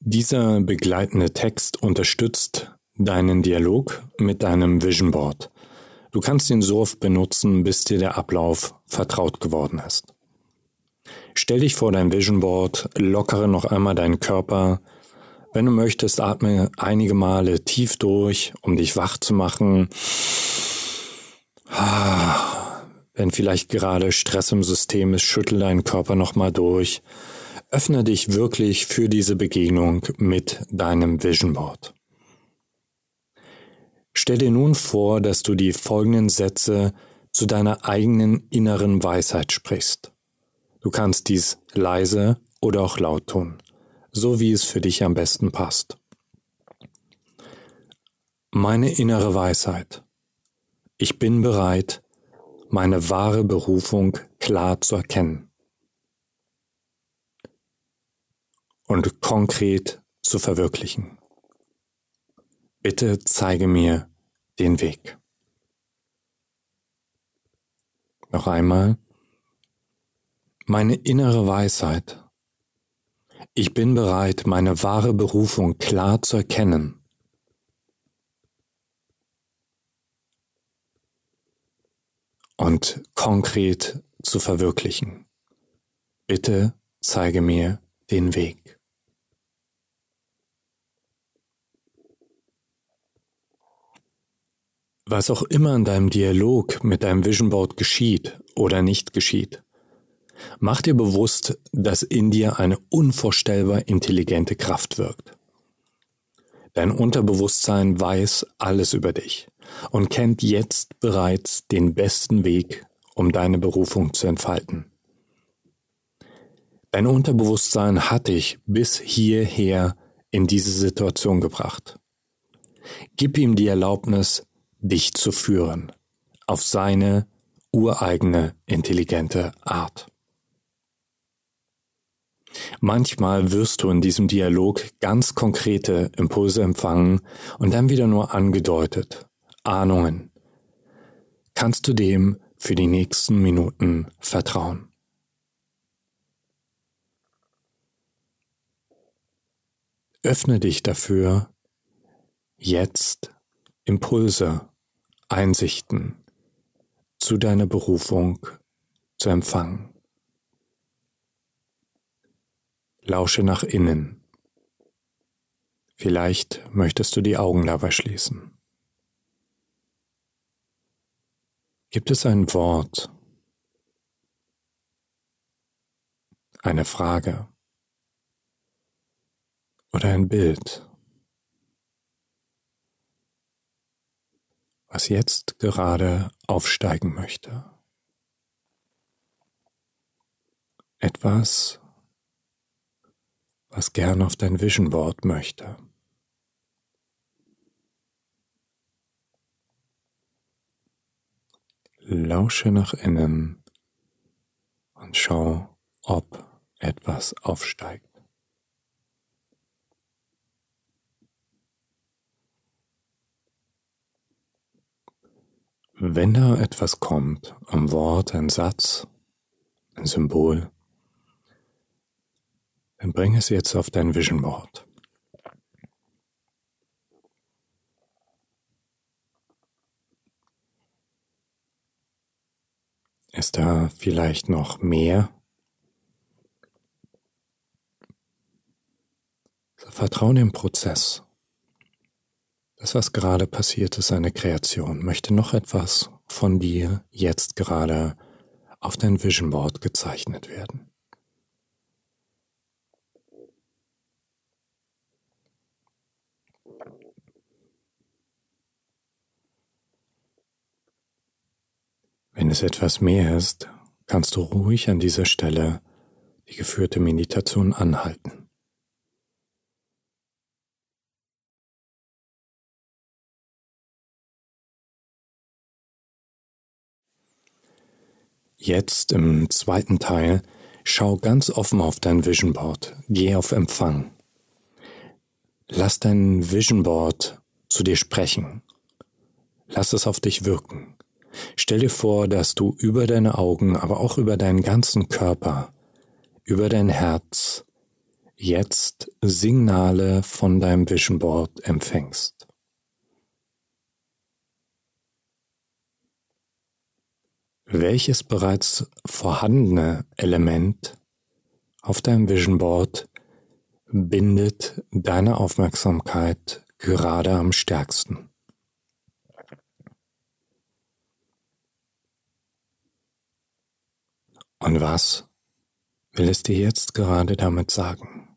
Dieser begleitende Text unterstützt deinen Dialog mit deinem Vision Board. Du kannst ihn so oft benutzen, bis dir der Ablauf vertraut geworden ist. Stell dich vor dein Vision Board, lockere noch einmal deinen Körper. Wenn du möchtest, atme einige Male tief durch, um dich wach zu machen. Wenn vielleicht gerade Stress im System ist, schüttel deinen Körper nochmal durch. Öffne dich wirklich für diese Begegnung mit deinem Vision Board. Stell dir nun vor, dass du die folgenden Sätze zu deiner eigenen inneren Weisheit sprichst. Du kannst dies leise oder auch laut tun, so wie es für dich am besten passt. Meine innere Weisheit. Ich bin bereit, meine wahre Berufung klar zu erkennen und konkret zu verwirklichen. Bitte zeige mir den Weg. Noch einmal. Meine innere Weisheit. Ich bin bereit, meine wahre Berufung klar zu erkennen und konkret zu verwirklichen. Bitte zeige mir den Weg. Was auch immer in deinem Dialog mit deinem Vision Board geschieht oder nicht geschieht, mach dir bewusst, dass in dir eine unvorstellbar intelligente Kraft wirkt. Dein Unterbewusstsein weiß alles über dich und kennt jetzt bereits den besten Weg, um deine Berufung zu entfalten. Dein Unterbewusstsein hat dich bis hierher in diese Situation gebracht. Gib ihm die Erlaubnis, dich zu führen, auf seine ureigene, intelligente Art. Manchmal wirst du in diesem Dialog ganz konkrete Impulse empfangen und dann wieder nur angedeutet, Ahnungen. Kannst du dem für die nächsten Minuten vertrauen? Öffne dich dafür, jetzt Impulse, Einsichten zu deiner Berufung zu empfangen. Lausche nach innen. Vielleicht möchtest du die Augen dabei schließen. Gibt es ein Wort, eine Frage oder ein Bild, was jetzt gerade aufsteigen möchte? Etwas, was gern auf dein Vision Board möchte. Lausche nach innen und schau, ob etwas aufsteigt. Wenn da etwas kommt, ein Wort, ein Satz, ein Symbol, dann bring es jetzt auf dein Vision Board. Ist da vielleicht noch mehr? Vertraue dem Prozess. Das, was gerade passiert, ist eine Kreation. Möchte noch etwas von dir jetzt gerade auf dein Vision Board gezeichnet werden? Wenn es etwas mehr ist, kannst du ruhig an dieser Stelle die geführte Meditation anhalten. Jetzt im zweiten Teil, schau ganz offen auf dein Vision Board, geh auf Empfang. Lass dein Vision Board zu dir sprechen. Lass es auf dich wirken. Stell dir vor, dass du über deine Augen, aber auch über deinen ganzen Körper, über dein Herz, jetzt Signale von deinem Vision Board empfängst. Welches bereits vorhandene Element auf deinem Vision Board bindet deine Aufmerksamkeit gerade am stärksten? Und was will es dir jetzt gerade damit sagen?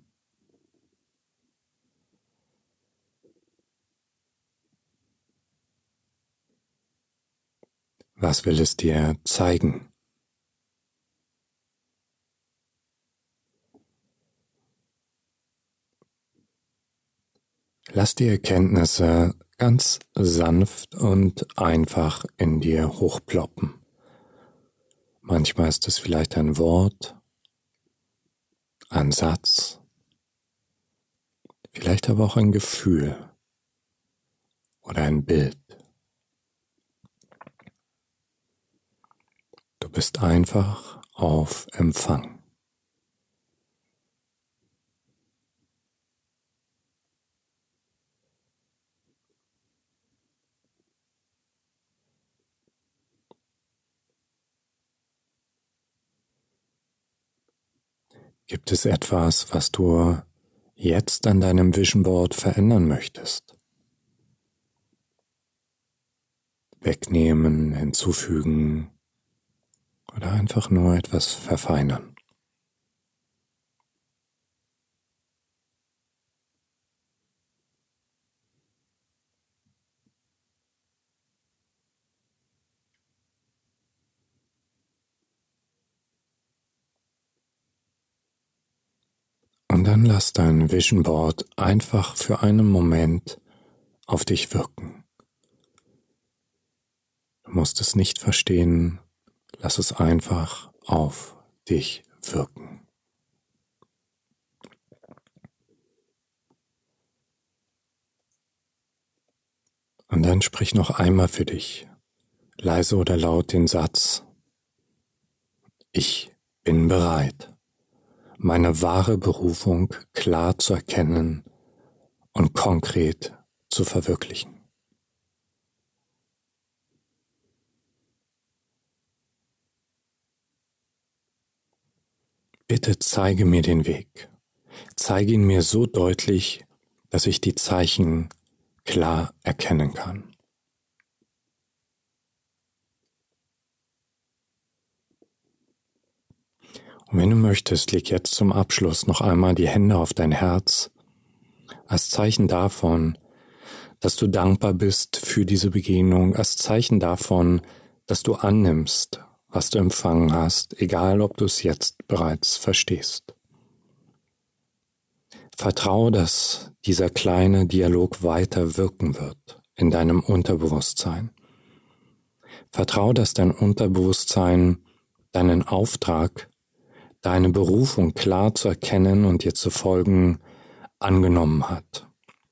Was will es dir zeigen? Lass die Erkenntnisse ganz sanft und einfach in dir hochploppen. Manchmal ist es vielleicht ein Wort, ein Satz, vielleicht aber auch ein Gefühl oder ein Bild. Du bist einfach auf Empfang. Gibt es etwas, was du jetzt an deinem Vision Board verändern möchtest? Wegnehmen, hinzufügen oder einfach nur etwas verfeinern? Und dann lass dein Vision Board einfach für einen Moment auf dich wirken. Du musst es nicht verstehen, lass es einfach auf dich wirken. Und dann sprich noch einmal für dich, leise oder laut den Satz: Ich bin bereit, meine wahre Berufung klar zu erkennen und konkret zu verwirklichen. Bitte zeige mir den Weg. Zeige ihn mir so deutlich, dass ich die Zeichen klar erkennen kann. Und wenn du möchtest, leg jetzt zum Abschluss noch einmal die Hände auf dein Herz, als Zeichen davon, dass du dankbar bist für diese Begegnung, als Zeichen davon, dass du annimmst, was du empfangen hast, egal ob du es jetzt bereits verstehst. Vertraue, dass dieser kleine Dialog weiter wirken wird in deinem Unterbewusstsein. Vertraue, dass dein Unterbewusstsein deinen Auftrag, deine Berufung klar zu erkennen und dir zu folgen, angenommen hat.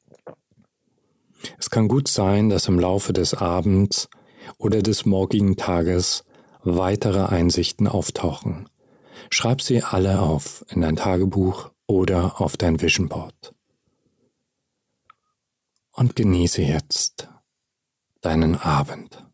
Es kann gut sein, dass im Laufe des Abends oder des morgigen Tages weitere Einsichten auftauchen. Schreib sie alle auf in dein Tagebuch oder auf dein Vision Board. Und genieße jetzt deinen Abend.